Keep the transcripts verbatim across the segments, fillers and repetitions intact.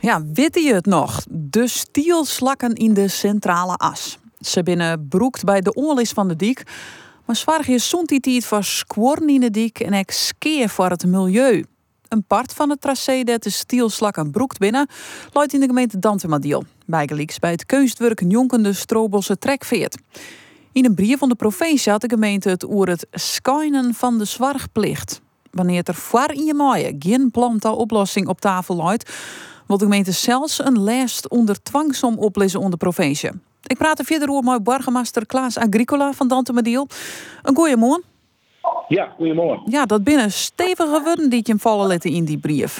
Ja, weet je het nog? De stielslakken in de centrale as. Ze binnen broekt bij de oorlis van de dik. Maar zwaar is zond die tijd voor squorn in de dik en ek skeer voor het milieu. Een part van het tracé dat de stielslakken broekt binnen loopt in de gemeente Dantemadiel. Bijgelijks bij het keustwerk Jonkende Strobelse Trekveert. In een brief van de provincie had de gemeente het oer het schijnen van de zwargplicht. Wanneer het er voor in je maaien geen planta-oplossing op tafel loopt, wil de gemeente zelfs een lijst onder dwangsom oplezen onder provincie. Ik praat er verder over met burgemeester Klaas Agricola van Dantemadiel. Een goeiemorgen. Ja, goedemorgen. Ja, dat binnen stevige woorden die je hem vallen letten in die brief.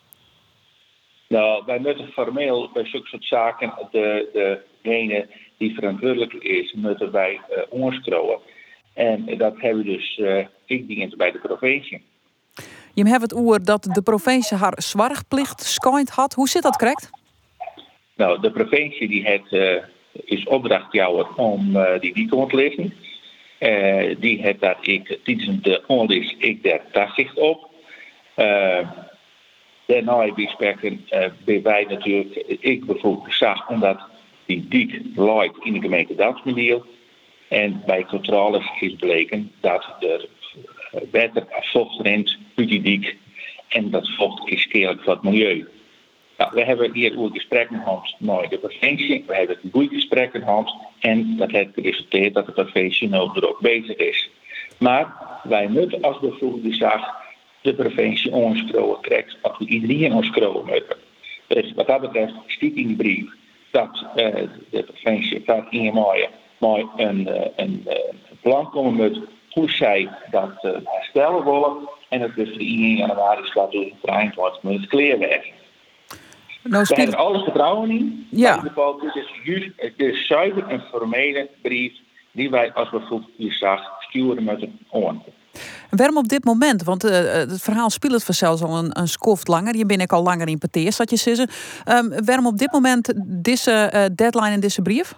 Nou, wij moeten formeel bij zulke soort zaken de, degene die verantwoordelijk is, moeten wij uh, onderschroeven. En dat hebben we dus uh, ik dient bij de provincie. Je hebt het oer dat de provincie haar zwargplicht schijnt had. Hoe zit dat correct? Nou, de provincie die heeft, uh, is opdracht jou om uh, die niet te ontlezen. Uh, die heeft daar ik tijdens de onlis ik daar toezicht op. Uh, daarna bespreken uh, bij wij natuurlijk, ik bijvoorbeeld zag omdat die dik loopt in de gemeente Dantemadiel. En bij controles is bleken dat er water vocht rent uit die dik. En dat vocht is schadelijk voor het milieu. Nou, we hebben hier ook gesprekken gehad met de provincie. We hebben een goede gesprekken gehad. En dat heeft geresulteerd dat de provincie nu er ook bezig is. Maar wij moeten als bijvoorbeeld zag de provincie onschroeven krijgt als we iedereen onschroeven moeten. Dus wat dat betreft stiet in de brief dat uh, de provincie gaat in maaien maar een, uh, een, uh, een plan komen met hoe zij dat uh, herstellen willen. En dat dus de eerste januari gaat door getraind wordt met het kleerwerk. Nou, we hebben alles vertrouwen in. Ja. In ieder geval, het is juist, het is zuiver een formele brief die wij als bijvoorbeeld hier zag sturen met een oor. Waarom op dit moment? Want uh, het verhaal speelt vanzelfs al een, een skoft langer. Je bent ik al langer in peteer, zat je zeggen. Um, waarom op dit moment deze uh, deadline en deze brief?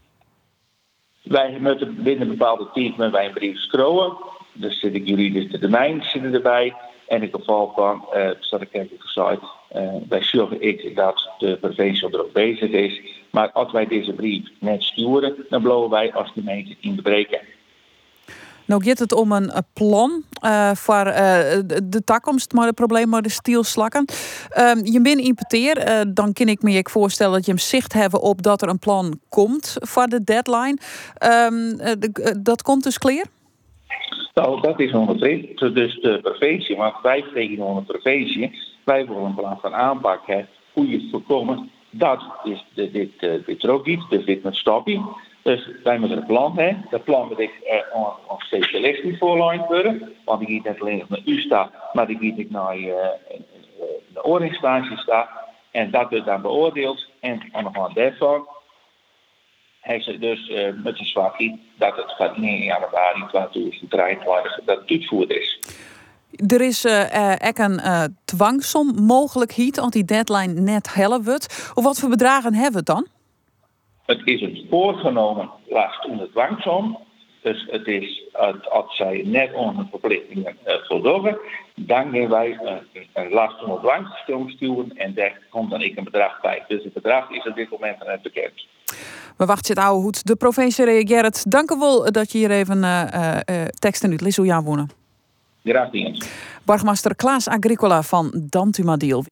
Wij moeten binnen een bepaalde tijd met wij een brief schroeven. Dus zit ik juridische termijn zitten erbij. En in het geval van, uh, zoals ik even gezegd, uh, wij zorgen ik dat de provincie er ook bezig is. Maar als wij deze brief net sturen, dan blijven wij als gemeente in de breken. Nou gaat het om een plan uh, voor uh, de, de toekomst, maar het probleem met de stielslakken. Uh, je bent importeer, uh, dan kan ik me je voorstellen dat je hem zicht hebben op dat er een plan komt voor de deadline. Um, uh, de, uh, dat komt dus clear? Nou, dat is ondertussen dus de provincie, want wij vregen onder de provincie, wij willen een plan van aanpak hebben, hoe je het voorkomen. Dat is de, dit, uh, dit er ook niet, dus dit met stopping. Dus wij moeten een plan hebben. Dat plan moet ik uh, aan specialisten voorleid worden. Want ik niet alleen naar u sta, maar ik niet naar uh, de oorlogsinstantie sta. En dat wordt dan beoordeeld. En aan de hand daarvan heeft ze dus uh, met zijn zwakheid dat het van één januari tweeduizend drieëntwintig dat het uitgevoerd is. Er is uh, uh, ook een uh, dwangsom mogelijkheid als die deadline net hellen wordt. Of wat voor bedragen hebben we het dan? Het is een voorgenomen last onder dwangsom. Dus het is, als zij net onder verplichtingen uh, voldoen, dan gaan wij uh, een last onder dwangsom sturen en daar komt dan ik een bedrag bij. Dus het bedrag is op dit moment net bekend. We wachten het oude hoed. De provincie reageert. Dank u wel dat je hier even uh, uh, teksten uit Lissou wonen. Graag gedaan. Burgemeester Klaas Agricola van Dantemadiel.